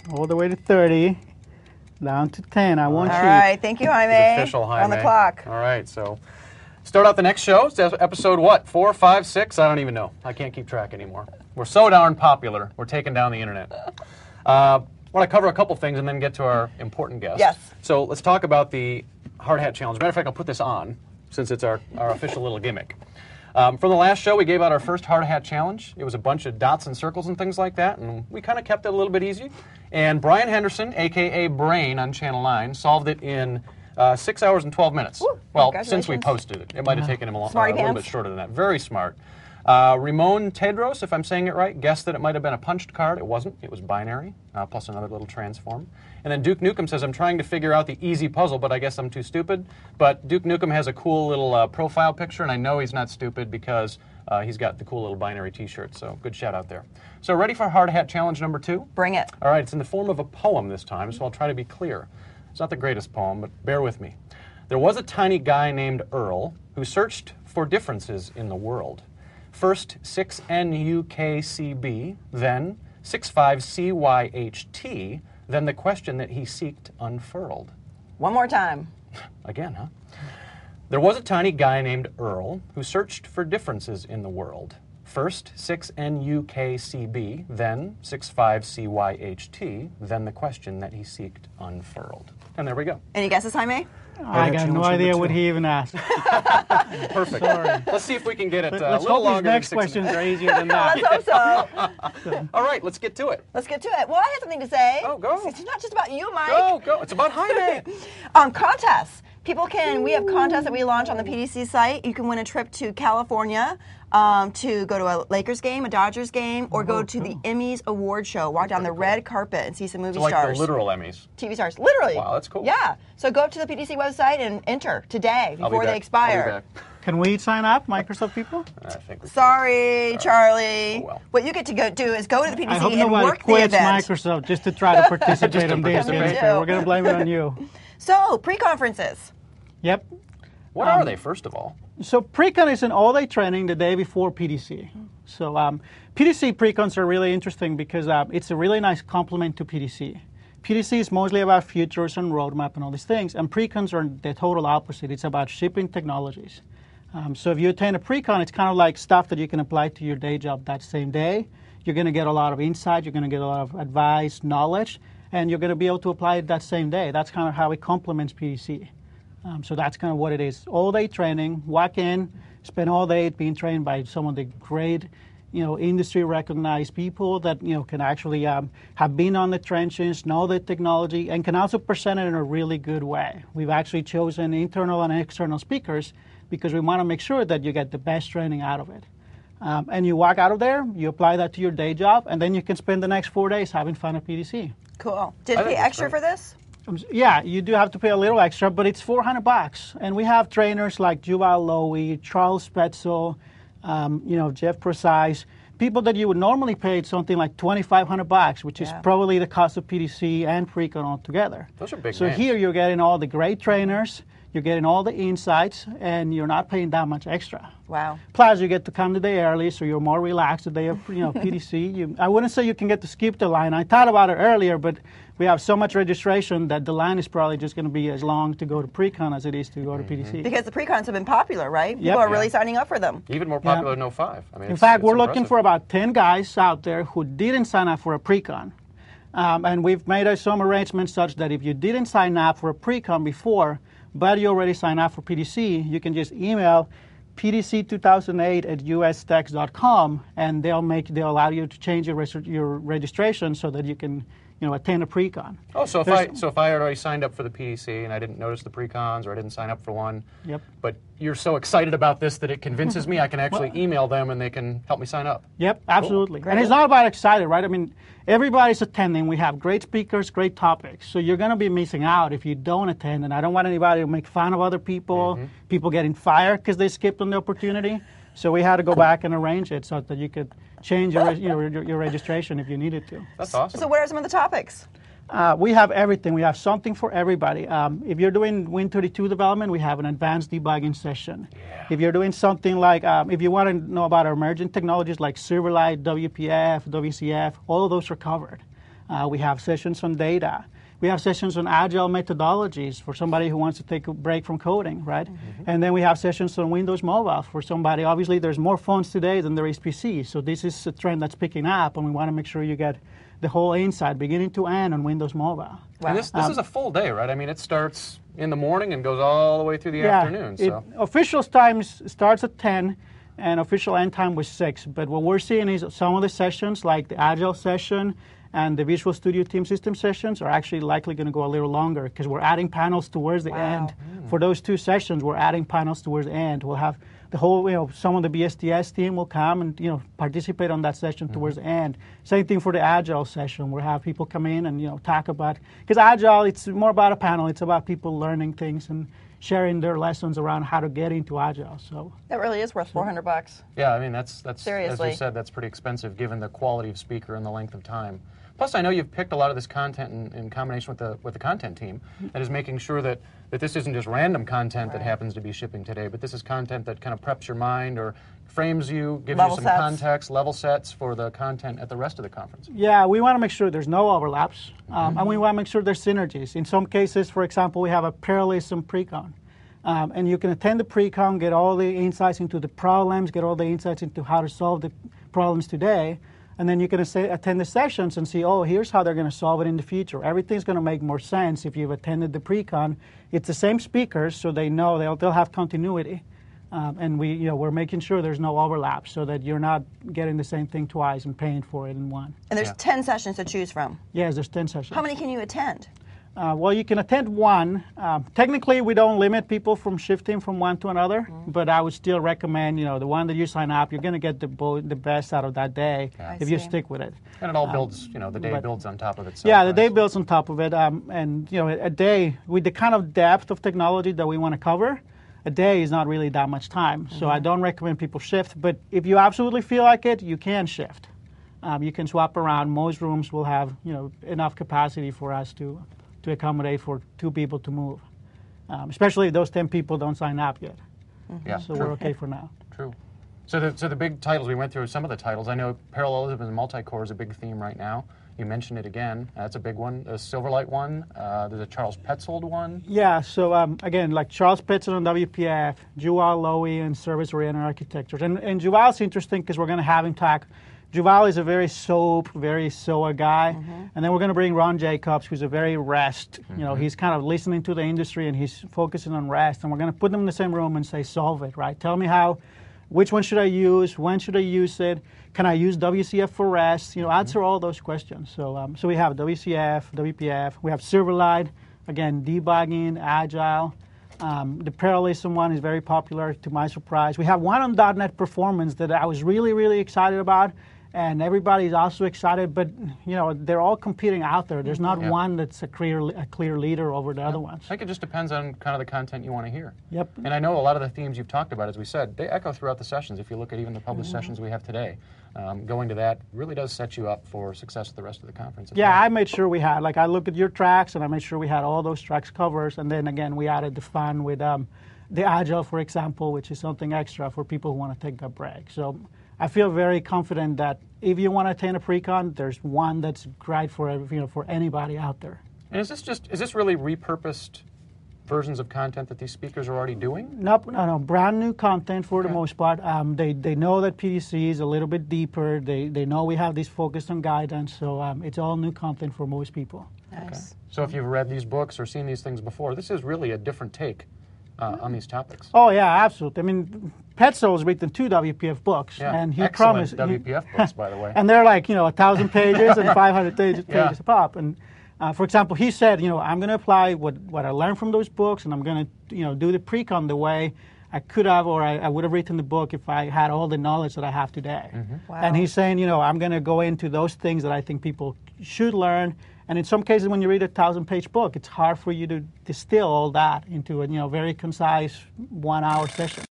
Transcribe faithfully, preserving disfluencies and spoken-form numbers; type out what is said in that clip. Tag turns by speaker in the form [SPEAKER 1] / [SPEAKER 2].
[SPEAKER 1] all the way to thirty, down to ten. I won't
[SPEAKER 2] All
[SPEAKER 1] cheat.
[SPEAKER 2] right, thank you, Jaime.
[SPEAKER 3] The official Jaime.
[SPEAKER 2] On the clock.
[SPEAKER 3] All right, so start out the next show. It's episode what? Four, five, six? I don't even know. I can't keep track anymore. We're so darn popular. We're taking down the internet. Uh, I want to cover a couple things and then get to our important guest.
[SPEAKER 2] Yes.
[SPEAKER 3] So let's talk about the Hard Hat Challenge. Matter of fact, I'll put this on since it's our, our official little gimmick. Um, from the last show, we gave out our first Hard Hat Challenge. It was a bunch of dots and circles and things like that, and we kind of kept it a little bit easy. And Brian Henderson, a k a. Brain on Channel nine, solved it in uh, six hours and twelve minutes.
[SPEAKER 2] Ooh,
[SPEAKER 3] well, since we
[SPEAKER 2] congratulations.
[SPEAKER 3] posted it. It might have taken him a, lo- uh, a
[SPEAKER 2] Smarty
[SPEAKER 3] little
[SPEAKER 2] pants.
[SPEAKER 3] bit shorter than that. Very smart. Uh, Ramon Tedros, if I'm saying it right, guessed that it might have been a punched card. It wasn't. It was binary, uh, plus another little transform. And then Duke Nukem says, I'm trying to figure out the easy puzzle, but I guess I'm too stupid. But Duke Nukem has a cool little uh, profile picture, and I know he's not stupid because uh, he's got the cool little binary T-shirt. So good shout out there. So ready for Hard Hat Challenge number two?
[SPEAKER 2] Bring it.
[SPEAKER 3] All right, it's in the form of a poem this time, so I'll try to be clear. It's not the greatest poem, but bear with me. There was a tiny guy named Earl who searched for differences in the world. First six N U K C B, then six five C Y H T, then the question that he seeked unfurled.
[SPEAKER 2] One more time.
[SPEAKER 3] Again, huh? There was a tiny guy named Earl who searched for differences in the world. First six N U K C B, then six five C Y H T, then the question that he seeked unfurled. And there we go.
[SPEAKER 2] Any guesses, Jaime?
[SPEAKER 1] I got
[SPEAKER 3] Challenge
[SPEAKER 1] no
[SPEAKER 3] number
[SPEAKER 1] idea
[SPEAKER 3] two.
[SPEAKER 1] what he even asked.
[SPEAKER 3] Perfect.
[SPEAKER 1] Sorry.
[SPEAKER 3] Let's see if we can get it uh, a
[SPEAKER 1] Let's
[SPEAKER 3] little
[SPEAKER 1] hope
[SPEAKER 3] longer
[SPEAKER 1] his
[SPEAKER 3] than
[SPEAKER 1] next
[SPEAKER 3] six
[SPEAKER 1] questions
[SPEAKER 3] minutes.
[SPEAKER 1] are easier than that.
[SPEAKER 2] Let's hope so.
[SPEAKER 3] All right, let's get to it.
[SPEAKER 2] Let's get to it. Well, I have something to say.
[SPEAKER 3] Oh, go.
[SPEAKER 2] It's not just about you, Mike.
[SPEAKER 3] Go, go. It's about Jaime.
[SPEAKER 2] Um, contests. People can, we have contests that we launch on the P D C site. You can win a trip to California um, to go to a Lakers game, a Dodgers game, or go to the Emmys award show, walk down the red carpet and see some movie
[SPEAKER 3] So like
[SPEAKER 2] stars.
[SPEAKER 3] the literal Emmys.
[SPEAKER 2] T V stars. Literally.
[SPEAKER 3] Wow, that's cool.
[SPEAKER 2] Yeah. So go up to the P D C website and enter today
[SPEAKER 3] I'll be
[SPEAKER 2] before
[SPEAKER 3] back.
[SPEAKER 2] they expire.
[SPEAKER 3] I'll be back.
[SPEAKER 1] Can we sign up, Microsoft people?
[SPEAKER 3] I think we can.
[SPEAKER 2] Sorry, Charlie.
[SPEAKER 3] Oh, well.
[SPEAKER 2] What you get to go do is go to the P D C
[SPEAKER 1] I hope
[SPEAKER 2] and
[SPEAKER 1] nobody
[SPEAKER 2] work the
[SPEAKER 1] quits
[SPEAKER 2] event.
[SPEAKER 1] Microsoft just to try to participate
[SPEAKER 3] Just to
[SPEAKER 1] on this.
[SPEAKER 3] participate.
[SPEAKER 1] Jennifer. We're going to blame it on you.
[SPEAKER 2] So, pre-conferences.
[SPEAKER 1] Yep.
[SPEAKER 3] What are they, first of all?
[SPEAKER 1] So pre-con is an all-day training the day before P D C. So um, P D C pre-cons are really interesting because uh, it's a really nice complement to P D C. P D C is mostly about futures and roadmap and all these things, and pre-cons are the total opposite. It's about shipping technologies. Um, so if you attend a pre-con, it's kind of like stuff that you can apply to your day job that same day. You're going to get a lot of insight, you're going to get a lot of advice, knowledge, and you're going to be able to apply it that same day. That's kind of how it complements P D C. Um, so that's kind of what it is. All-day training, walk in, spend all day being trained by some of the great, you know, industry-recognized people that, you know, can actually um, have been on the trenches, know the technology, and can also present it in a really good way. We've actually chosen internal and external speakers because we want to make sure that you get the best training out of it. Um, and you walk out of there, you apply that to your day job, and then you can spend the next four days having fun at P D C.
[SPEAKER 2] Cool. Did
[SPEAKER 3] I
[SPEAKER 2] you pay
[SPEAKER 3] think that's
[SPEAKER 2] extra
[SPEAKER 3] great.
[SPEAKER 2] for this?
[SPEAKER 1] Um, Yeah, you do have to pay a little extra, but it's four hundred bucks. And we have trainers like Yuval Lowy, Charles Spetzel, um, you know, Jeff Precise, people that you would normally pay something like twenty-five hundred bucks, which is
[SPEAKER 2] Yeah.
[SPEAKER 1] probably the cost of P D C and pre-con altogether.
[SPEAKER 3] Those are big
[SPEAKER 1] So
[SPEAKER 3] names.
[SPEAKER 1] here you're getting all the great trainers, you're getting all the insights, and you're not paying that much extra.
[SPEAKER 2] Wow.
[SPEAKER 1] Plus, you get to come the day early, so you're more relaxed the day of you know P D C. You, I wouldn't say you can get to skip the line. I thought about it earlier, but we have so much registration that the line is probably just going to be as long to go to pre-con as it is to go to P D C.
[SPEAKER 2] Because the pre-cons have been popular, right? People
[SPEAKER 1] Yep.
[SPEAKER 2] are really
[SPEAKER 3] Yeah.
[SPEAKER 2] signing up for them.
[SPEAKER 3] Even more popular than oh five. I mean,
[SPEAKER 1] In
[SPEAKER 3] it's-
[SPEAKER 1] fact,
[SPEAKER 3] it's
[SPEAKER 1] we're looking
[SPEAKER 3] impressive.
[SPEAKER 1] for about ten guys out there who didn't sign up for a pre-con. Um, and we've made uh, some arrangements such that if you didn't sign up for a pre-con before, but you already signed up for P D C, you can just email P D C two thousand eight at U S tex dot com, and they'll make they'll allow you to change your res- your registration so that you can you know attend a pre-con.
[SPEAKER 3] Oh, so if
[SPEAKER 1] There's-
[SPEAKER 3] I so if I had already signed up for the P D C and I didn't notice the pre-cons or I didn't sign up for one,
[SPEAKER 1] Yep.
[SPEAKER 3] but you're so excited about this that it convinces me, I can actually email them and they can help me sign up.
[SPEAKER 1] Yep, absolutely. And it's not about excited, right? I mean, everybody's attending. We have great speakers, great topics. So you're going to be missing out if you don't attend. And I don't want anybody to make fun of other people, people getting fired because they skipped on the opportunity. So we had to go back and arrange it so that you could change your, you know, your, your registration if you needed to.
[SPEAKER 3] That's awesome.
[SPEAKER 2] So what are some of the topics?
[SPEAKER 1] Uh, we have everything. We have something for everybody. Um, if you're doing Win thirty-two development, we have an advanced debugging session.
[SPEAKER 3] Yeah.
[SPEAKER 1] If you're doing something like, um, if you want to know about our emerging technologies like Silverlight, W P F, W C F, all of those are covered. Uh, we have sessions on data. We have sessions on agile methodologies for somebody who wants to take a break from coding, right? Mm-hmm. And then we have sessions on Windows Mobile for somebody. Obviously, there's more phones today than there is P Cs, so this is a trend that's picking up, and we want to make sure you get the whole insight, beginning to end, on Windows Mobile.
[SPEAKER 3] Wow. And this, this um, is a full day, right? I mean, it starts in the morning and goes all the way through the
[SPEAKER 1] yeah,
[SPEAKER 3] afternoon. So.
[SPEAKER 1] It, official time starts at ten, and official end time was six. But what we're seeing is some of the sessions, like the Agile session and the Visual Studio Team System sessions, are actually likely going to go a little longer because we're adding panels towards the
[SPEAKER 2] wow.
[SPEAKER 1] end.
[SPEAKER 3] Mm.
[SPEAKER 1] For those two sessions, we're adding panels towards the end. We'll have the whole, you know, some of the B S D S team will come and, you know, participate on that session mm-hmm. towards the end. Same thing for the Agile session. We'll have people come in and, you know, talk about, because Agile, it's more about a panel. It's about people learning things and sharing their lessons around how to get into Agile. So
[SPEAKER 2] that really is worth four hundred bucks.
[SPEAKER 3] Yeah, I mean, that's, that's
[SPEAKER 2] Seriously.
[SPEAKER 3] as you said, that's pretty expensive given the quality of speaker and the length of time. Plus, I know you've picked a lot of this content in, in combination with the with the content team that is making sure that, that this isn't just random content right. that happens to be shipping today, but this is content that kind of preps your mind or frames you, gives
[SPEAKER 2] level
[SPEAKER 3] you some
[SPEAKER 2] sets.
[SPEAKER 3] context, level sets for the content at the rest of the conference.
[SPEAKER 1] Yeah, we want to make sure there's no overlaps, um,
[SPEAKER 3] mm-hmm.
[SPEAKER 1] and we want to make sure there's synergies. In some cases, for example, we have a parallelism pre-con. Um, and you can attend the pre-con, get all the insights into the problems, get all the insights into how to solve the problems today. And then you can attend the sessions and see, oh, here's how they're going to solve it in the future. Everything's going to make more sense if you've attended the pre-con. It's the same speakers, so they know they'll, they'll have continuity. Um, and we, you know, we're making sure there's no overlap so that you're not getting the same thing twice and paying for it in one.
[SPEAKER 2] And there's
[SPEAKER 3] yeah.
[SPEAKER 2] ten sessions to choose from.
[SPEAKER 1] Yes, there's ten sessions.
[SPEAKER 2] How many can you attend?
[SPEAKER 1] Uh, well, you can attend one. Um, technically, we don't limit people from shifting from one to another, mm-hmm. but I would still recommend, you know, the one that you sign up, you're going to get the bo- the best out of that day
[SPEAKER 3] yeah.
[SPEAKER 1] if you stick with it.
[SPEAKER 3] And it all
[SPEAKER 1] um,
[SPEAKER 3] builds, you know, the day
[SPEAKER 1] but,
[SPEAKER 3] builds on top of itself.
[SPEAKER 1] Yeah, the
[SPEAKER 3] right?
[SPEAKER 1] day builds on top of it. Um, and, you know, a day, with the kind of depth of technology that we want to cover, a day is not really that much time. Mm-hmm. So I don't recommend people shift. But if you absolutely feel like it, you can shift. Um, you can swap around. Most rooms will have, you know, enough capacity for us to... to accommodate for two people to move, um, especially if those ten people don't sign up yet.
[SPEAKER 3] Mm-hmm. Yeah,
[SPEAKER 1] so
[SPEAKER 3] true.
[SPEAKER 1] we're okay for now.
[SPEAKER 3] True. So the, so the big titles, we went through some of the titles. I know parallelism and multi-core is a big theme right now. You mentioned it again. That's a big one. The Silverlight one. Uh, there's a Charles Petzold one.
[SPEAKER 1] Yeah, so um, again, like Charles Petzold on W P F, Juval Lowy and service-oriented architectures. And, and Juval's interesting because we're going to have him talk. Juval is a very SOAP, very S O A guy. Mm-hmm. And then we're going to bring Ron Jacobs, who's a very REST. Mm-hmm. You know, he's kind of listening to the industry and he's focusing on REST. And we're going to put them in the same room and say, solve it, right? Tell me how, which one should I use? When should I use it? Can I use W C F for REST? You know, mm-hmm. answer all those questions. So, um, so we have W C F, W P F. We have Silverlight, again, debugging, Agile. Um, the parallelism one is very popular, to my surprise. We have one on dot net Performance that I was really, really excited about. And everybody's also excited, but you know they're all competing out there. There's not
[SPEAKER 3] yep. one
[SPEAKER 1] that's a clear a clear leader over the
[SPEAKER 3] yep.
[SPEAKER 1] other ones.
[SPEAKER 3] I think it just depends on kind of the content you want to hear.
[SPEAKER 1] Yep.
[SPEAKER 3] And I know a lot of the themes you've talked about, as we said, they echo throughout the sessions. If you look at even the published mm-hmm. sessions we have today, um, going to that really does set you up for success at the rest of the conference.
[SPEAKER 1] Yeah,
[SPEAKER 3] well.
[SPEAKER 1] I made sure we had, like I looked at your tracks and I made sure we had all those tracks covers, and then again we added the fun with um, the Agile, for example, which is something extra for people who want to take a break. So I feel very confident that if you want to attend a pre-con, there's one that's great for you know for anybody out there.
[SPEAKER 3] And is this just is this really repurposed versions of content that these speakers are already doing?
[SPEAKER 1] Nope, no, no, brand new content for
[SPEAKER 3] okay.
[SPEAKER 1] the most part. Um, they they know that P D C is a little bit deeper. They they know we have this focus on guidance, so um, it's all new content for most people.
[SPEAKER 2] Nice.
[SPEAKER 3] Okay. So if you've read these books or seen these things before, this is really a different take uh, on these topics.
[SPEAKER 1] Oh yeah, absolutely. I mean, Petzold's written two W P F books,
[SPEAKER 3] yeah.
[SPEAKER 1] and he
[SPEAKER 3] Excellent
[SPEAKER 1] promised
[SPEAKER 3] W P F
[SPEAKER 1] he,
[SPEAKER 3] books, by the way.
[SPEAKER 1] And they're like you know a thousand pages and five hundred pages,
[SPEAKER 3] yeah.
[SPEAKER 1] pages pop. And uh, for example, he said, you know, I'm going to apply what what I learned from those books, and I'm going to you know do the pre-con the way I could have, or I, I would have written the book if I had all the knowledge that I have today.
[SPEAKER 3] Mm-hmm.
[SPEAKER 2] Wow.
[SPEAKER 1] And he's saying, you know, I'm going to go into those things that I think people should learn. And in some cases, when you read a thousand-page book, it's hard for you to distill all that into a you know very concise one-hour session.